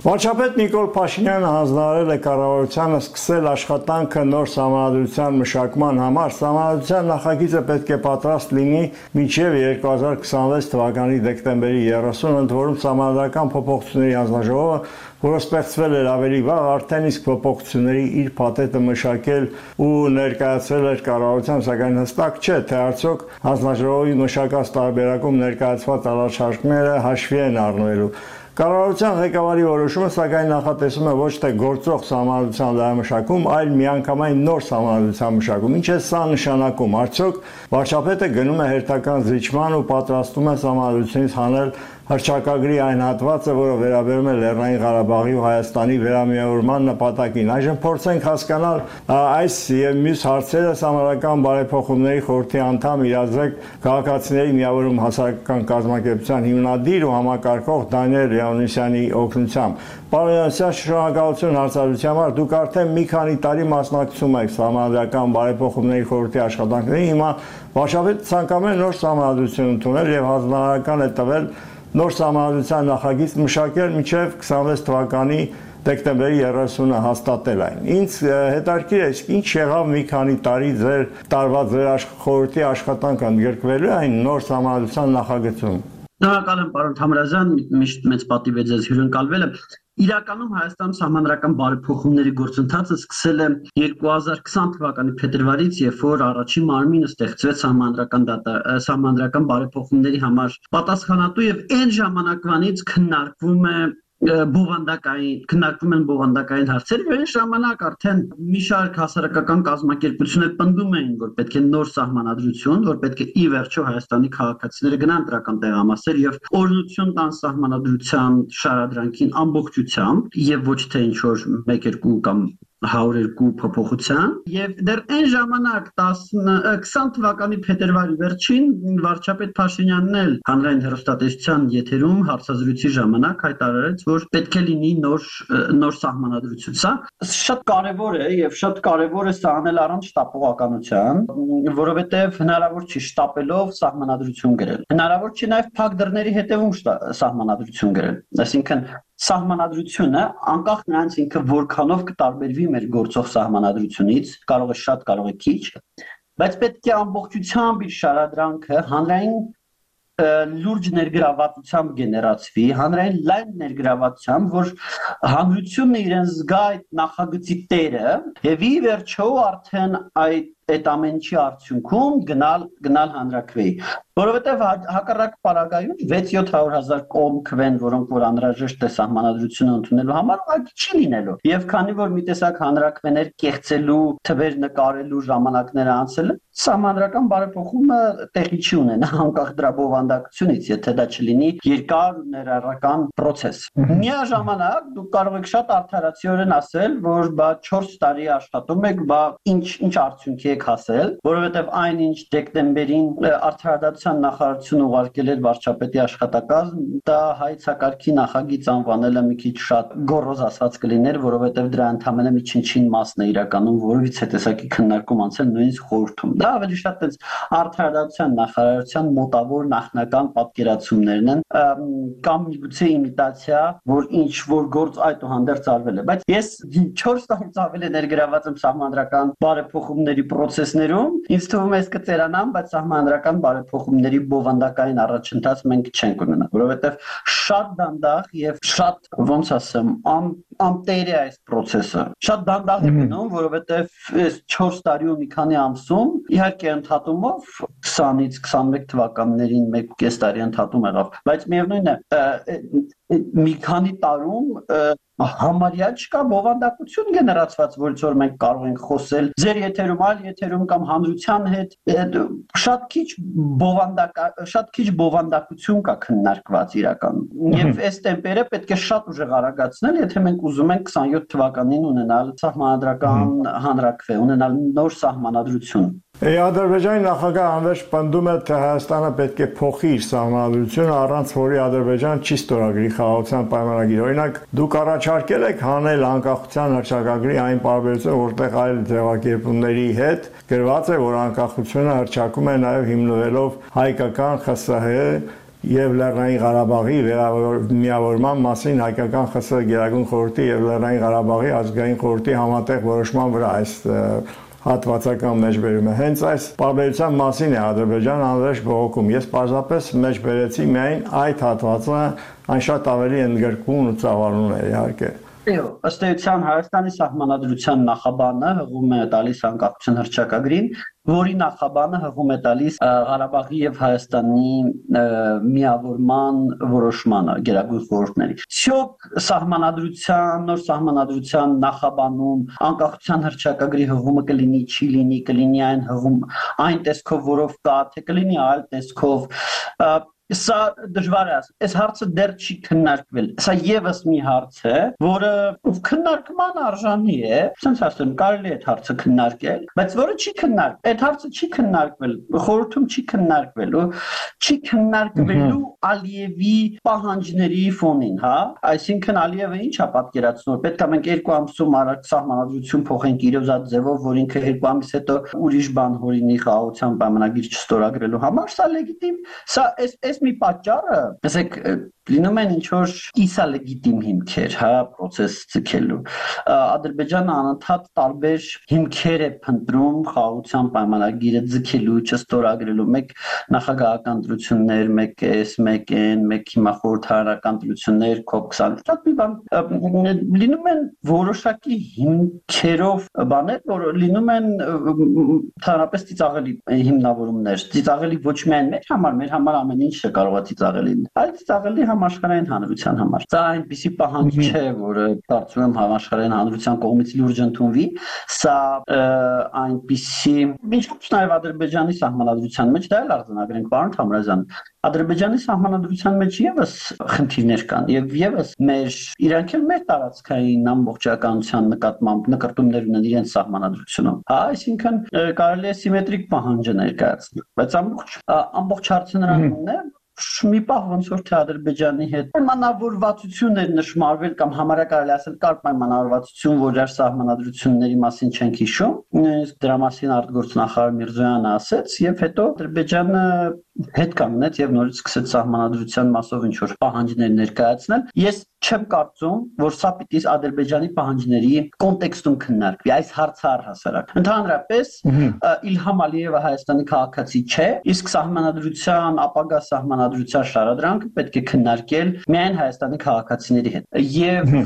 Վարչապետ Նիկոլ Փաշինյանը հանձնարարել է կառավարությանը սկսել աշխատանքը նոր սահմանադրության մշակման համար։ Սահմանադրության նախագիծը պետք է պատրաստ լինի մինչև 2026 թվականի դեկտեմբերի 30-ը, ընդ որում սահմանադրական փոփոխությունների հանձնաժողովը, որը ստեղծվել էր ավելի վաղ, արդեն իսկ փոփոխությունների իր փաթեթը մշակել ու ներկայացրել էր կառավարության, սակայն հստակ չէ, թե արդյոք հանձնաժողովի մշակած տարբերակում ներկայացված առաջարկները հաշվի են առնվելու։ Կառավարության ղեկավարի որոշումը սակայն նախատեսում է ոչ թե գործող սահմանադրության դարամշակում, այլ միանգամայն նոր սահմանադրության մշակում։ Ինչ է սա նշանակում։ Արդյոք վարչապետը գնում է հերթական զիջման ու պատրաստում է սահմանադրությունից հանել հռչակագրի այն հատվածը, որը վերաբերում է Լեռնային Ղարաբաղի ու Հայաստանի վերամիավորման նպատակին։ Այժմ փորձենք հասկանալ այս եւ մյուս հարցերը Սահմանադրական բարեփոխումների խորհրդի անդամ իրազեկ քաղաքացիների միավորում հասարակական կազմակերպության հիմնադիր ու համակարգող Դանիել Լեոնիսյանի օգնությամբ։ Պարոն Լեոնիսյան, շնորհակալություն հարցադրության համար։ Դուք արդեն մի քանի տարի մասնակցում եք Սահմանադրական բարեփոխումների խորհրդի աշխատանքներին։ Հիմա վարչապետը ցանկանում է նոր սահմանադրություն ընդունել եւ հանձնարարական է տվել նոր սահմանադրության նախագիծ մշակել մինչև 26 թվականի դեկտեմբերի 30-ը հաստատել այն։ Ինձ հետաքրքիր է, ինչ եղավ մի քանի տարի ձեր խորհրդի աշխատանքը ընդգրկվելու այն նոր սահմանադրության նախագծում։ Շնորհակալ եմ, պարոն Թամրազյան, միշտ մեծ պատիվ է ձեզ հյուրընկալվելը։ Իրականում Հայաստանում սահմանադրական բարեփոխումների գործընթացը սկսել է 2020 թվականի փետրվարից, երբ որ առաջին մարմինը ստեղծվեց սահմանադրական բարեփոխումների համար պատասխանատու եւ այն ժամանակվանից քննարկվում են բովանդակային հարցեր, եւ այն ժամանակ արդեն մի շարք հասարակական կազմակերպություններ պնդում էին, որ պետք է նոր սահմանադրություն, որ պետք է ի վերջո Հայաստանի քաղաքացիները գնան դրական տեղամասեր եւ օրենություն տան սահմանադրության շարադրանքին ամբողջությամբ եւ ոչ թե ինչ որ 1-2 կամ 102 փոփոխության եւ դեռ այն ժամանակ 20 թվականի փետրվարի վերջին վարչապետ Փաշինյանն էլ հանրային հեռուստատեսության եթերում հարցազրույցի ժամանակ հայտարարեց, որ պետք է լինի նոր սահմանադրություն։ Սա շատ կարեւոր է եւ շատ կարեւոր է սա անել առանց շտապողականության, որովհետեւ հնարավոր չի շտապելով սահմանադրություն գրել։ Հնարավոր չի նաեւ փակ դռների հետևում սահմանադրություն գրել։ Այսինքն սահմանադրությունը անկախ նրանից ինքը որքանով կտարբերվի մեր գործող սահմանադրությունից, կարող է շատ, կարող է քիչ, բայց պետք է ամբողջությամբ իր շարադրանքը հանրային լուրջ ներգրավվածությամբ գեներացվի, հանրային լայն ներգրավվածությամբ, որ հանրությունը իրեն զգա այդ նախագծի տերը եւ ի վերջո արդեն այդ ամենի արդյունքում գնալ հանրաքվեի, որովհետև հակառակ պարագայում 600-700 կողմ քվեն, որոնք որ անհրաժեշտ է սահմանադրությունը ընդունելու համար, ուղղակի չի լինելու։ Եվ քանի որ մի տեսակ հանրաքվեներ կեղծելու, թվեր նկարելու ժամանակները անցել են, սահմանադրական բարեփոխումը տեղի չի ունենա անկախ դրա բովանդակությունից, եթե դա չլինի երկար ու ներառական process։ Միաժամանակ դուք կարող եք շատ արդարացիորեն ասել, որ բա 4 տարի աշխատում եք, բա ինչ արդյունքի եք հասել, որովհետև այնինչ դեկտեմբերին արդարադատության նախարարությունը ուղարկել էր վարչապետի աշխատակազմ, դա հայցակարգի նախագիծ անվանելը մի քիչ շատ գոռոզ ասած կլիներ, որովհետև դրա ընդհանրապես մի չնչին մասն է իրականում որովից հետեսակի քննարկում անցել նույնիսկ խորհրդում։ Դա ավելի շատ այս արդարադատության նախարարության մոտավոր նախնական պատկերացումներն են կամ միգուցե իմիտացիա, որ ինչ որ գործ այդուհանդերձ արվել է, բայց ես 4 տարուց ավելի ներգրաված եմ սահմանադրական բարեփոխումների process-ներում, ինձ թվում է կծերանամ, բայց սահմանադրական բարեփոխումների բովանդակային առաջընթաց մենք չենք ունենա, որովհետև շատ դանդաղ եւ շատ ոնց ասեմ, ամտերի է այս process-ը։ Շատ դանդաղ է գնում, որովհետև այս 4 տարի ու մի քանի ամսում իհարկե ընդհատումով 20-ից 21 թվականներին 1.5 տարի ընդհատում եղավ, բայց միևնույն է մի քանի տարում համարյա չկա բովանդակություն գեներացված, որից որ մենք կարող ենք խոսել ձեր եթերում, այլ եթերում կամ հանրության հետ շատ քիչ բովանդակություն կա քննարկված իրականում։ Եվ այս տեմպերը պետք է շատ ուժեղ արագացնել, եթե մենք ուզում ենք 27 թվականին ունենալ սահմանադրական հանրաքվե, ունենալ նոր սահմանադրություն։ Ադրբեջանի նախագահ անվերջ պնդում է, թե Հայաստանը պետք է փոխի իր սահմանադրությունը, առանց որի Ադրբեջան չի ստորագրի խաղաղության պայմանագիր։ Օրինակ, դուք առաջարկել եք հանել անկախության հռչակագրի այն պարբերությունը, որտեղ այլ ձևակերպումների հետ գրված է, որ անկախությունը հռչակում է նաև հիմնվելով հայկական ԽՍՀ եւ Լեռնային Ղարաբաղի միավորման մասին հայկական ԽՍՀ Գերագույն խորհրդի եւ Լեռնային Ղարաբաղի ազգային խորհրդի համատեղ որոշման վրա այս հատվածական մեջբերումը հենց այս պարբերության մասին է Ադրբեջանը անվերջ բողոքում։ Ես պարզապես մեջբերեցի միայն այդ հատվածը, այն շատ ավելի ընդգրկուն ու ծավալուն է իհարկե։ Ըստ էության Հայաստանի սահմանադրության նախաբանը հղում է տալիս անկախության հռչակագրին, որի նախաբանը հղում է տալիս Ղարաբաղի եւ Հայաստանի միավորման որոշմանը Գերագույն խորհուրդների։ Շոկ նոր սահմանադրության նախաբանում անկախության հռչակագրի հղումը կլինի, չի լինի, կլինի այն հղում այն տեսքով, որով կա, թե կլինի այլ տեսքով։ Սա դժվար է ասել, այս հարցը դեռ չի քննարկվել։ Սա եւս մի հարց է, որը քննարկման արժանի է, ասենք ասեմ, կարելի է այդ հարցը քննարկել, բայց որը չի քննարկվել։ Այդ հարցը չի քննարկվել, խորհրդում չի քննարկվել, չի քննարկվելու Ալիևի պահանջների ֆոնին, հա։ Այսինքն Ալիևը ինչ է պատկերացնում, պետք է մենք 2 ամսում առաջ սահմանադրություն փոխենք իրոզատ ձևով, որ ինքը 2 ամիս հետո ուրիշ բան հորինի խաղաղության պայմանագիր չստորագրելու համար, սա լեգիտիմ, սա այս մի պատճառը, ասեք, լինում են ինչ-որ իսալեգիտիմ հիմքեր, հա, process ցկելու։ Ադրբեջանը անընդհատ տարբեր հիմքեր է փնտրում խաղաղության պայմանագիրը ցկելու, չստորագրելու, մեկ նախագահական դրություններ, մեկ S1N, մեկ հիմա խորհրդարանական դրություններ, COP20, շատ մի բան լինում են որոշակի հիմքերով բաներ, որ լինում են թարապես ծիծաղելի հիմնավորումներ, ծիծաղելի ոչ միայն մեր համար ամեն ինչ կարող է ծիծաղելի, այլ ծիծաղելի համաշխարհային հանրության համար։ Սա այնպիսի պահանջ չէ, որը կարծում եմ համաշխարհային հանրության կողմից լուրջ ընդունվի, սա այնպիսի ինչպես նաև Ադրբեջանի սահմանադրության մեջ դա էլ արձանագրենք, պարոն Թամրազյան, Ադրբեջանի սահմանադրության մեջ եւս խնդիրներ կան եւ եւս իրանք էլ մեր տարածքային ամբողջականության նկատմամբ նկարտումներ ունեն իրենց սահմանադրությունում։ Հա, այսինքն կարելի է սիմետրիկ պահանջը ներկայացնել, բայց ամբողջ հարցը նրանում է մի պահ ոնց որ թե Ադրբեջանի հետ պայմանավորվածություններ նշмарվել կամ համարյա կարելի ասել կար պայմանավորվածություն, որ իր սահմանադրությունների մասին չենք հիշում, նույնիսկ դրա մասին արտգործնախարար Միրզոյանը ասեց եւ հետո Ադրբեջանը հետ կանգնեց եւ նորից սկսեց սահմանադրության մասով ինչ որ պահանջներ ներկայացնել։ Ես չեմ կարծում, որ սա պիտի Ադրբեջանի պահանջների կոնտեքստում քննարկվի, այս հարցը առհասարակ։ Ընդհանրապես Իլհամ Ալիևը Հայաստանի քաղաքացի չէ, իսկ սահմանադրության, ապագա սահմանադրության շարադրանքը պետք է քննարկել միայն Հայաստանի քաղաքացիների հետ։ Եվ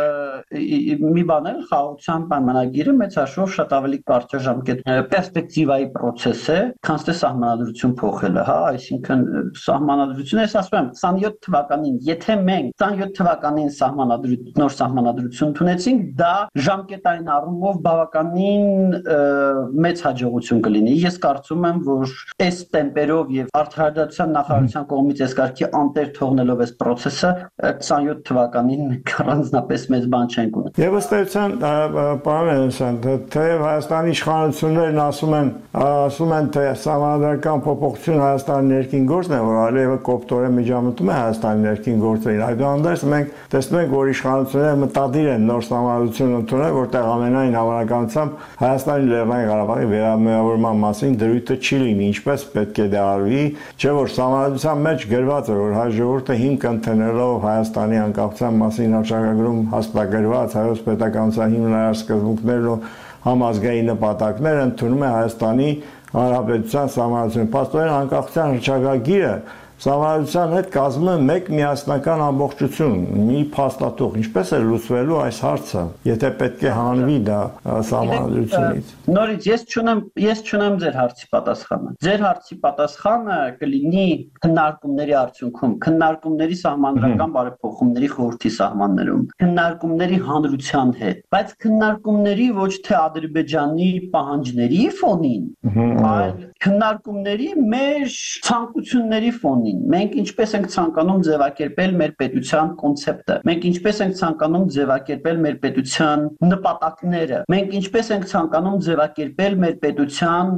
մի բան էլ խաղաղության պայմանագիրը մեծ հաշվով շատ ավելի կարճաժամկետ պերսպեկտիվայի process է, քան թե սահմանադրություն փոխելը, հա, այսինքն սահմանադրությունը, ես ասում եմ, 27 թվականին, եթե մենք 27 թվականին նոր սահմանադրություն ունեցինք, դա ժամկետային առումով բավականին մեծ հաջողություն կլինի։ Ես կարծում եմ, որ այս տեմպերով եւ արդարադատության նախարարության կողմից այս կարգի անտեր թողնելով այս process-ը 27 թվականին առանձնապես մեծ բան չենք ունենա։ Եվ ըստ էության, պարոն Մելոսյան, թեև Հայաստանի իշխանություններն ասում են, թե սահմանադրական փոփոխություն Հայաստանի ներքին գործն է, որ Ալիևը կոպտորեն միջամտում է Հայաստանի ներքին գործերին։ Այդուհանդերձ մենք տեսնում ենք, որ իշխանությունները մտադիր են նոր սահմանադրություն ընդունել, որտեղ ամենայն հավանականությամբ Հայաստանի Լեռնային Ղարաբաղի վերամիավորման մասին դրույթը չի լինի, ինչպես պետք է դա արվի, չէ՞ որ սահմանադրության մեջ գրված է, որ հայ ժողովուրդը հիմք ընդունելով Հայաստանի անկախության մասին հռչակագրում հաստատագրված հայոց պետականության հիմնարար սկզբունքներն ու համազգային նպատակները ընդունում է Հայաստանի Հանրապետության սահմանադրությունը։ Փաստորեն անկախության հռչակագիրը սահմանադրության հետ կազմում է մեկ միասնական ամբողջություն, մի փաստաթուղթ, ինչպես է լուծվելու այս հարցը, եթե պետք է հանվի դա սահմանադրությունից։ Նորից ես չունեմ ձեր հարցի պատասխանը։ Ձեր հարցի պատասխանը կլինի քննարկումների արդյունքում, քննարկումների սահմանադրական բարեփոխումների խորհրդի սահմաններում, քննարկումների հանրության հետ, բայց քննարկումների ոչ թե Ադրբեջանի պահանջների ֆոնին, այլ քննարկումների մեր ցանկությունների ֆոնին։ Մենք ինչպես ենք ցանկանում ձևակերպել մեր պետության կոնցեպտը, մենք ինչպես ենք ցանկանում ձևակերպել մեր պետության նպատակները, մենք ինչպես ենք ցանկանում ձևակերպել մեր պետության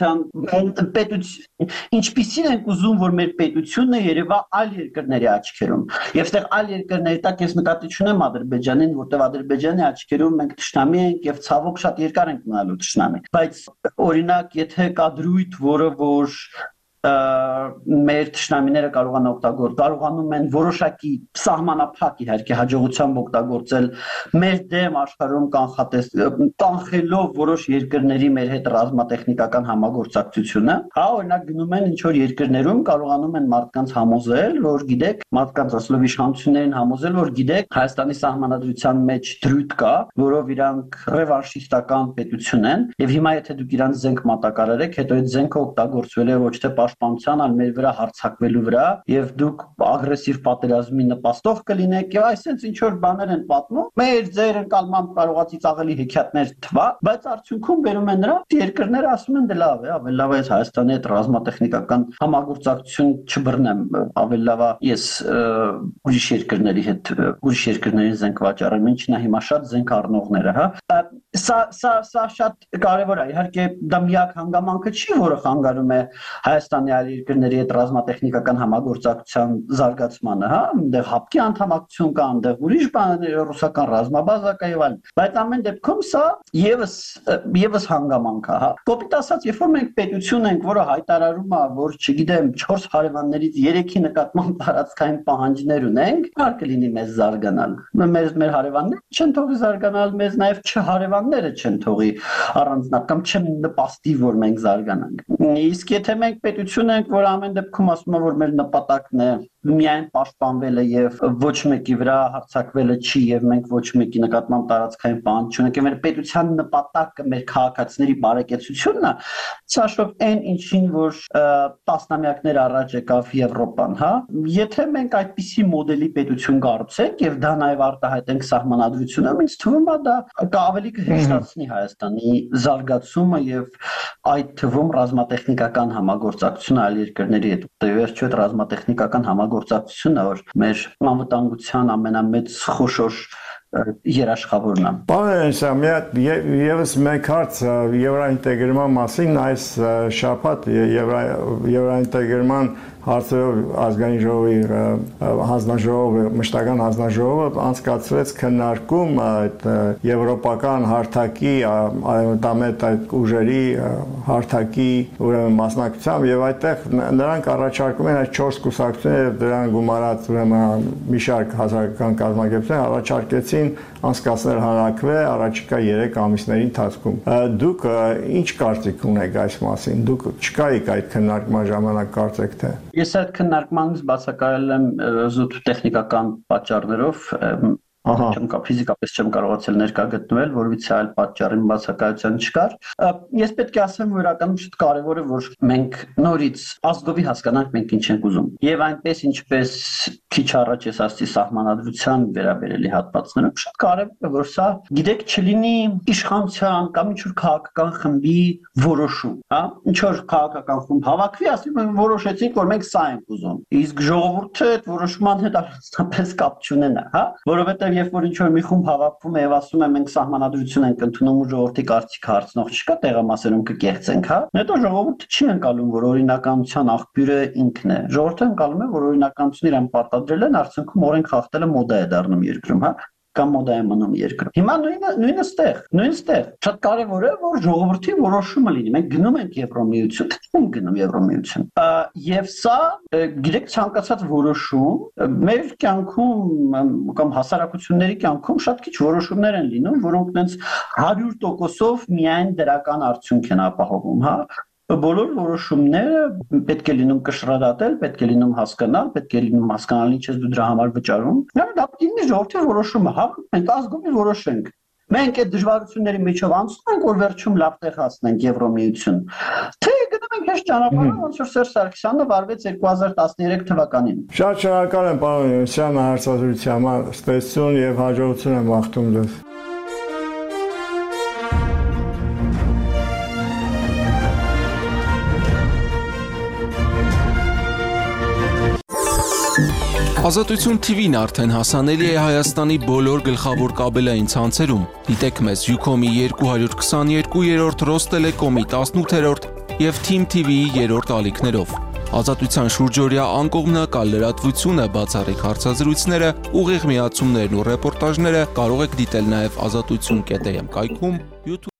ինչպիսին ենք ուզում, որ մեր պետությունը երևա այլ երկրների աչքերում։ Եվ այդտեղ այլ երկրների տակ ես նկատի չունեմ Ադրբեջանին, որտեղ Ադրբեջանի աչքերում մենք թշնամի ենք եւ ցավոք շատ երկար ենք մնալու թշնամի։ Բայց օրինակ, եթե կա դրույթ, որը որ մեր թշնամիները կարողանում են որոշակի սահմանափակ իհարկե հաջողությամբ օգտագործել մեր դեմ աշխարհում կանխելով որոշ երկրների մեր հետ ռազմատեխնիկական համագործակցությունը, հա, օրինակ գնում են ինչ որ երկրներում կարողանում են մարդկանց համոզել, որ գիտեք, մարդկանց ասելով իշխանություններին համոզել, որ գիտեք, Հայաստանի սահմանադրության մեջ դրույթ կա, որով իրանք ռևանշիստական պետություն են, եւ հիմա եթե դուք իրանք զենք մատակարարեք, հետո այդ զենքը օգտագործվել է ոչ թե պաշտպանության, այլ մեր վրա հարձակվելու վրա, եւ դուք ագրեսիվ պատերազմի նպաստող կլինեք, եւ այսպես ինչ որ բաներ են պատմում, մեր ձեր ընկալմամբ կարողա ծիծաղելի հեքիաթներ թվա, բայց արդյունքում բերում են նրա երկրները ասում են դե լավ է, ավելի լավ է Հայաստանի հետ ռազմատեխնիկական համագործակցություն չբռնեմ, ավելի լավ է ես ուրիշ երկրների զենք վաճառեմ, ինչն է հիմա շատ զենք առնողները, հա։ Սա շատ կարևոր է, իհարկե դա միակ հանգամանքը չի, որը խանգարում է Հայաստանի այլ երկրների հետ ռազմատեխնիկական համագործակցության զարգացմանը, հա, այնտեղ հապկի անդամակցություն կա, այնտեղ ուրիշ բաներ, ռուսական ռազմաբազա կա եւ այլն, բայց ամեն դեպքում սա եւս հանգամանք է, հա։ Կոպիտ ասած, երբ որ մենք պետություն ենք, որը հայտարարում է, որ չգիտեմ 4 հարևաններից 3-ի նկատմամբ տարածքային պահանջներ ունենք, հարկ կլինի մեզ զարգանալ։ Մեր հարևանները չեն թողի զարգանալ, մեզ նաեւ չհարևանները չեն թողի առանձնալ կամ չեն նպաստի, որ մենք զարգանանք։ Իսկ եթե մենք պետություն ենք, որ ամեն դեպքում ասում է, որ մեր նպատակն է միայն պաշտպանվելը եւ ոչ մեկի վրա հարձակվելը չի եւ մենք ոչ մեկի նկատմամբ տարածքային պահանջ չունենք, մեր պետության նպատակը մեր քաղաքացիների բարեկեցությունն է, ցաշով այն ինչին որ տասնամյակներ առաջ եկավ Եվրոպան, հա։ Եթե մենք այդպիսի մոդելի պետություն կառուցենք եւ դա նաեւ արտահայտենք սահմանադրությունում, ինձ թվում է դա ավելի կհեշտացնի Հայաստանի զարգացումը եւ այդ թվում ռազմատեխնիկական համագործակցությունը այլ երկրների հետ։ Վերջո այդ ռազմատեխնիկական համագործակցությունը որ մեր անվտանգության ամենամեծ խոշոր երաշխավորն է։ Պարոն եւս մեկ հարց եվրոինտեգրման մասին այս շաբաթ եվրոինտեգրման հարցերով ազգային ժողովի հանձնաժողովը մշտական հանձնաժողովը անցկացրեց քննարկում այդ եվրոպական հարթակի արևմտամետ այդ ուժերի հարթակի ուրեմն մասնակցությամբ եւ այդտեղ նրանք առաջարկում են այդ 4 կուսակցությունները եւ դրան գումարած ուրեմն մի շարք հասարակական կազմակերպություններ առաջարկեցին անցկացնել հանրաքվե առաջիկա 3 ամիսների ընթացքում։ Դուք ինչ կարծիք ունեք այս մասին։ Դուք չկայիք այդ քննարկման ժամանակ կարծեք թե։ Ես այդ քննարկմանից բացակայել եմ զուտ տեխնիկական պատճառներով, ֆիզիկապես չեմ կարողացել ներկա գտնվել, որովհետեւ այլ պատճառին բացակայության չկար։ Ես պետք է ասեմ, որ իրականում շատ կարևոր է, որ մենք նորից ազգովի հասկանանք մենք ինչ ենք ուզում։ Եվ այնպես ինչպես քիչ առաջ ես ասացի սահմանադրության վերաբերելի հատվածներում շատ կարևոր է, որ սա գիտեք չլինի իշխանության կամ ինչ-որ քաղաքական խմբի որոշում, հա։ Ինչ-որ քաղաքական խումբ հավաքվի, ասում են որոշեցինք, որ մենք սա ենք ուզում։ Իսկ ժողովուրդը այդ որոշման հետ առանձնապես կապ չունենա, հա, որովհետեւ երբ որ ինչ-որ մի խումբ հավաքվում է եւ ասում է մենք սահմանադրություն ենք ընդունում ու ժողովրդի կարծիքը հարցնող չկա, տեղամասերում կկեղծենք, հա։ Հետո ժողովուրդը չի ընկալում, որ օրինականության աղբյուրը ինքն է։ Ժողովուրդը ընկալում է, որ օրինականությունը իրան պարտադրել են, արդյունքում օրենք խախտելը մոդա է դառնում երկրում, հա։ Կամ մոդա է մնում երկրում։ Հիմա նույնը ստեղ։ Շատ կարևոր է, որ ժողովրդի որոշումը լինի։ Մենք գնում ենք Եվրոմիություն, թե չենք գնում Եվրոմիություն։ Եվ սա, գիտեք, ցանկացած որոշում մեր կյանքում կամ հասարակությունների կյանքում շատ քիչ որոշումներ են լինում, որոնք նենց 100%-ով միայն դրական արդյունք են ապահովում, հա։ Բոլոր որոշումները պետք է լինում կշռադատել, պետք է լինում հասկանալ, պետք է լինում հասկանալ ինչ ես դու դրա համար վճարում։ Դա պետք է ժողովրդի որոշումը, հա, մենք ազգովի որոշենք։ Մենք այդ դժվարությունների միջով անցնում ենք, որ վերջում լավ տեղ հասնենք Եվրոմիություն։ Թե գնում ենք այս ճանապարհը, ոնց որ Սերժ Սարգսյանը վարվեց 2013 թվականին։ Շատ շնորհակալ եմ պարոն Յունիսյան հարցազրույցի համար, ստեցություն եւ հաջողություն եմ մաղթում ձեզ։ Ազատություն TV-ն արդեն հասանելի է Հայաստանի բոլոր գլխավոր կաբելային ցանցերում։ Դիտեք մեզ Ucom-ի 222-րդ, Ռոստելեկոմի 18-րդ եւ Team TV-ի 3-րդ ալիքներով։ Ազատության շուրջօրյա անկողմնակալ լրատվությունը, բացառիկ հարցազրույցները, ուղիղ միացումներն ու ռեպորտաժները կարող եք դիտել նաեւ azatutsun.am կայքում, YouTube